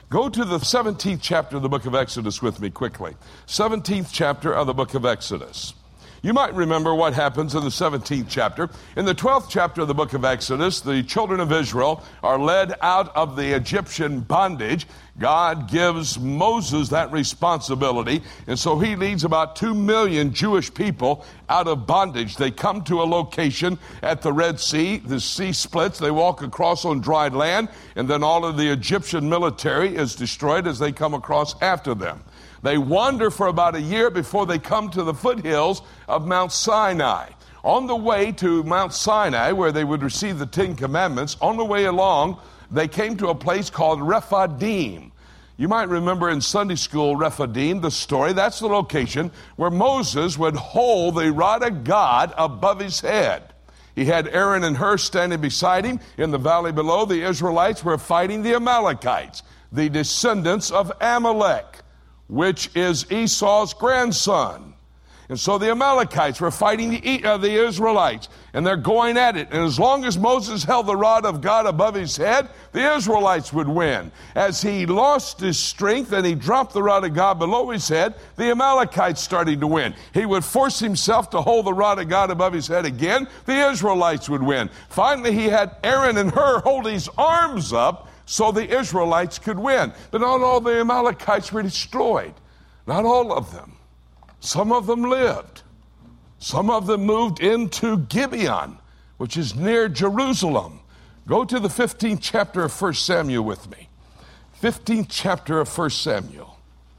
Go to the 17th chapter of the book of Exodus with me quickly. 17th chapter of the book of Exodus. You might remember what happens in the 17th chapter. In the 12th chapter of the book of Exodus, the children of Israel are led out of the Egyptian bondage. God gives Moses that responsibility, and so he leads about 2 million Jewish people out of bondage. They come to a location at the Red Sea. The sea splits. They walk across on dry land, and then all of the Egyptian military is destroyed as they come across after them. They wander for about a year before they come to the foothills of Mount Sinai. On the way to Mount Sinai, where they would receive the 10 Commandments, on the way along, they came to a place called Rephidim. You might remember in Sunday school, Rephidim, the story. That's the location where Moses would hold the rod of God above his head. He had Aaron and Hur standing beside him. In the valley below, the Israelites were fighting the Amalekites, the descendants of Amalek, which is Esau's grandson. And so the Amalekites were fighting the Israelites, and they're going at it. And as long as Moses held the rod of God above his head, the Israelites would win. As he lost his strength and he dropped the rod of God below his head, the Amalekites started to win. He would force himself to hold the rod of God above his head again, the Israelites would win. Finally, he had Aaron and Hur hold his arms up so the Israelites could win. But not all the Amalekites were destroyed. Not all of them. Some of them lived. Some of them moved into Gibeon, which is near Jerusalem. Go to the 15th chapter of 1 Samuel with me. 15th chapter of 1 Samuel.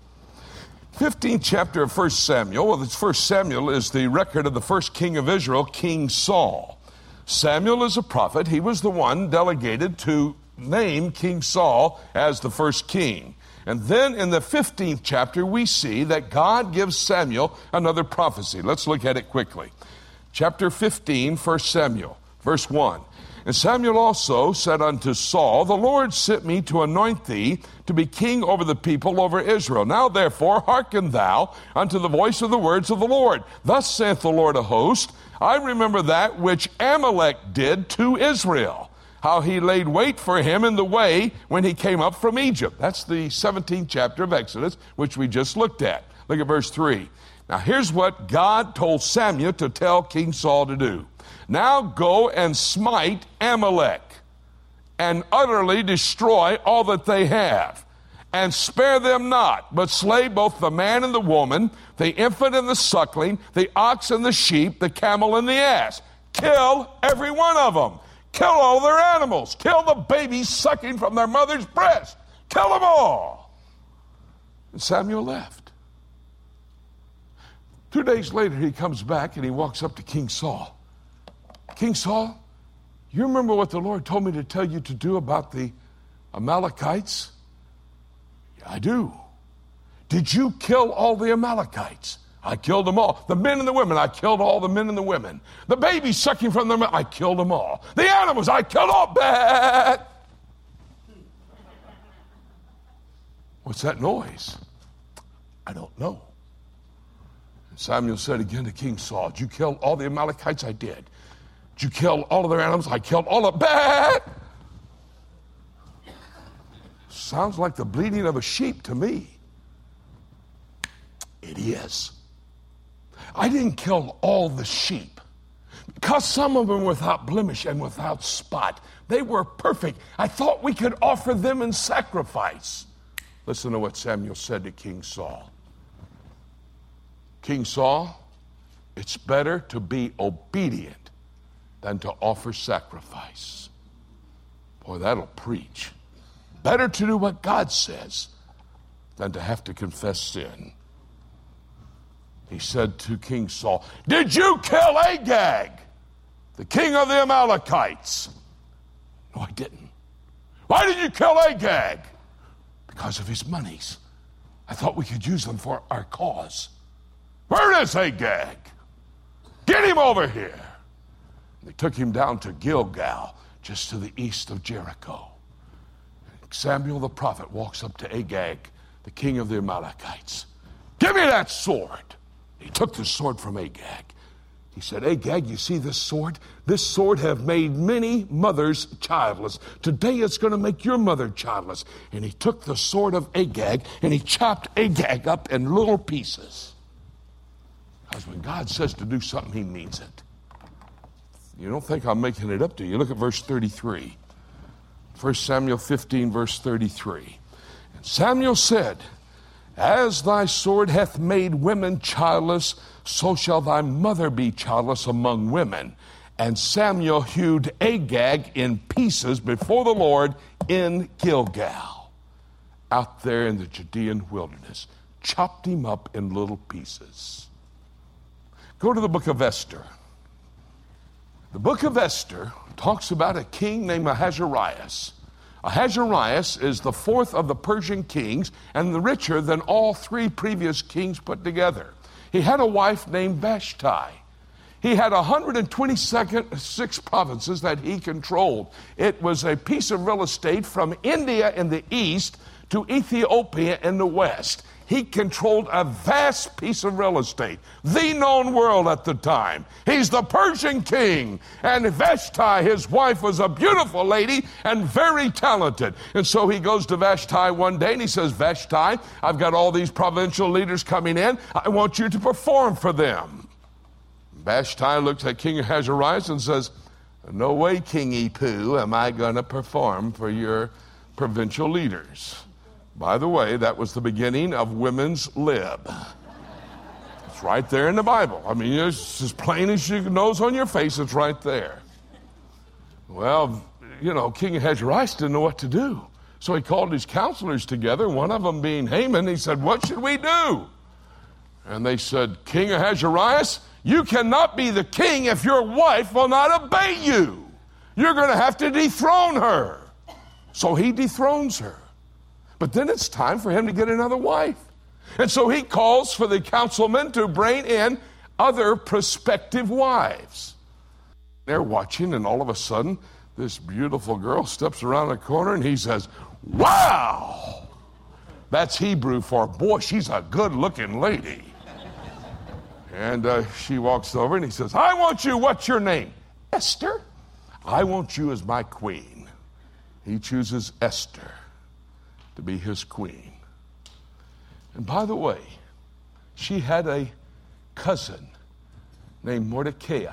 15th chapter of 1 Samuel. Well, this 1 Samuel is the record of the first king of Israel, King Saul. Samuel is a prophet. He was the one delegated to name King Saul as the first king. And then in the 15th chapter, we see that God gives Samuel another prophecy. Let's look at it quickly. Chapter 15, 1 Samuel, verse 1. And Samuel also said unto Saul, the Lord sent me to anoint thee to be king over the people, over Israel. Now therefore hearken thou unto the voice of the words of the Lord. Thus saith the Lord of hosts, I remember that which Amalek did to Israel, how he laid wait for him in the way when he came up from Egypt. That's the 17th chapter of Exodus, which we just looked at. Look at verse 3. Now here's what God told Samuel to tell King Saul to do. Now go and smite Amalek and utterly destroy all that they have, and spare them not, but slay both the man and the woman, the infant and the suckling, the ox and the sheep, the camel and the ass. Kill every one of them. Kill all their animals. Kill the babies sucking from their mother's breast. Kill them all. And Samuel left. 2 days later, he comes back and he walks up to King Saul. King Saul, you remember what the Lord told me to tell you to do about the Amalekites? Yeah, I do. Did you kill all the Amalekites? I killed them all. The men and the women, I killed all the men and the women. The babies sucking from their mouth, I killed them all. The animals, I killed all. Bad. What's that noise? I don't know. And Samuel said again to King Saul, did you kill all the Amalekites? I did. Did you kill all of their animals? I killed all of them. Bad. Sounds like the bleating of a sheep to me. It is. I didn't kill all the sheep because some of them were without blemish and without spot. They were perfect. I thought we could offer them in sacrifice. Listen to what Samuel said to King Saul. King Saul, it's better to be obedient than to offer sacrifice. Boy, that'll preach. Better to do what God says than to have to confess sin. He said to King Saul, did you kill Agag, the king of the Amalekites? No, I didn't. Why did you kill Agag? Because of his monies. I thought we could use them for our cause. Where is Agag? Get him over here. They took him down to Gilgal, just to the east of Jericho. Samuel the prophet walks up to Agag, the king of the Amalekites. Give me that sword. He took the sword from Agag, He said, Agag, you see this sword? This sword have made many mothers childless. Today it's going to make your mother childless. And he took the sword of Agag and he chopped Agag up in little pieces. Because when God says to do something, he means it. You don't think I'm making it up to you. Look at verse 33. 1 Samuel 15, verse 33. And Samuel said, as thy sword hath made women childless, so shall thy mother be childless among women. And Samuel hewed Agag in pieces before the Lord in Gilgal, out there in the Judean wilderness. Chopped him up in little pieces. Go to the book of Esther. The book of Esther talks about a king named Ahasuerus. Ahasuerus is the fourth of the Persian kings and richer than all three previous kings put together. He had a wife named Vashti. He had 126 provinces that he controlled. It was a piece of real estate from India in the east to Ethiopia in the west. He controlled a vast piece of real estate, the known world at the time. He's the Persian king, and Vashti, his wife, was a beautiful lady and very talented. And so he goes to Vashti one day and he says, Vashti, I've got all these provincial leaders coming in. I want you to perform for them. Vashti looks at King Ahasuerus and says, no way, Kingy Poo, am I going to perform for your provincial leaders. By the way, that was the beginning of women's lib. It's right there in the Bible. I mean, it's as plain as your nose on your face. It's right there. Well, you know, King Ahasuerus didn't know what to do. So he called his counselors together, one of them being Haman. He said, what should we do? And they said, King Ahasuerus, you cannot be the king if your wife will not obey you. You're going to have to dethrone her. So he dethrones her. But then it's time for him to get another wife. And so he calls for the councilmen to bring in other prospective wives. They're watching, and all of a sudden, this beautiful girl steps around the corner, and he says, wow! That's Hebrew for, boy, she's a good-looking lady. And she walks over, and he says, I want you, what's your name? Esther. I want you as my queen. He chooses Esther to be his queen. And by the way, she had a cousin named Mordecai.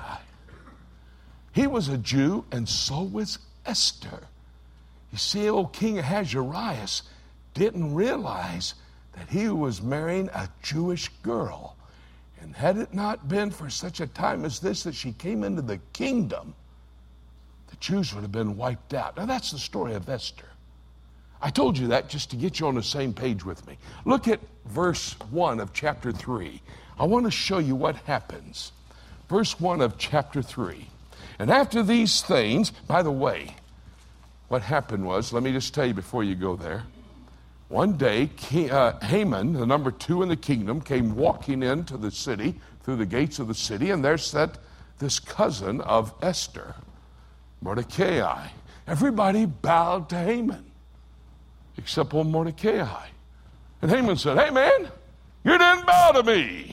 He was a Jew, and so was Esther. You see, old King Ahasuerus didn't realize that he was marrying a Jewish girl. And had it not been for such a time as this that she came into the kingdom, the Jews would have been wiped out. Now that's the story of Esther. I told you that just to get you on the same page with me. Look at verse 1 of chapter 3. I want to show you what happens. Verse 1 of chapter 3. And after these things, by the way, what happened was, let me just tell you before you go there. One day, Haman, the number 2 in the kingdom, came walking into the city, through the gates of the city, and there sat this cousin of Esther, Mordecai. Everybody bowed to Haman, except old Mordecai. And Haman said, hey man, you didn't bow to me.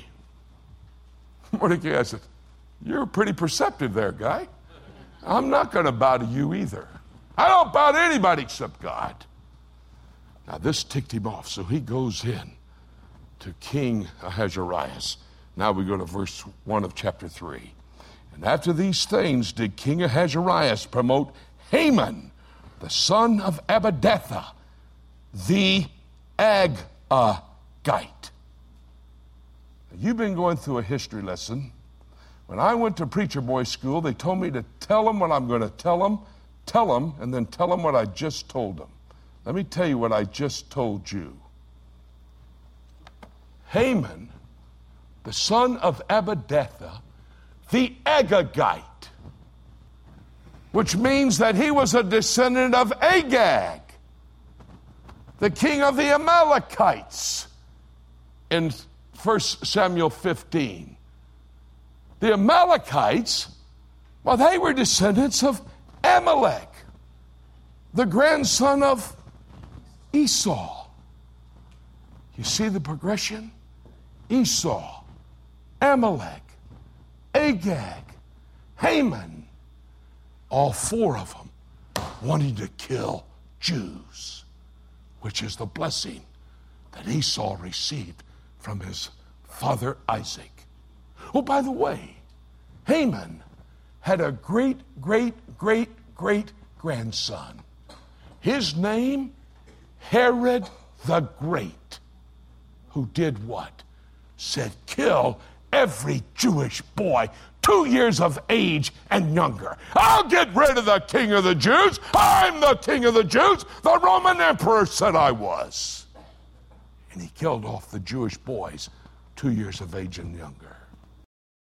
Mordecai said, you're pretty perceptive there, guy. I'm not going to bow to you either. I don't bow to anybody except God. Now this ticked him off, so he goes in to King Ahasuerus. Now we go to verse 1 of chapter 3. And after these things did King Ahasuerus promote Haman, the son of Abbadatha, the Agagite. You've been going through a history lesson. When I went to preacher boy school, they told me to tell them what I'm going to tell them, and then tell them what I just told them. Let me tell you what I just told you. Haman, the son of Abbadatha, the Agagite, which means that he was a descendant of Agag, the king of the Amalekites, in 1 Samuel 15. The Amalekites, well, they were descendants of Amalek, the grandson of Esau. You see the progression? Esau, Amalek, Agag, Haman, all four of them wanting to kill Jews, which is the blessing that Esau received from his father Isaac. Oh, by the way, Haman had a great grandson. His name, Herod the Great, who did what? Said, kill every Jewish boy 2 years of age and younger. I'll get rid of the king of the Jews. I'm the king of the Jews. The Roman emperor said I was. And he killed off the Jewish boys 2 years of age and younger.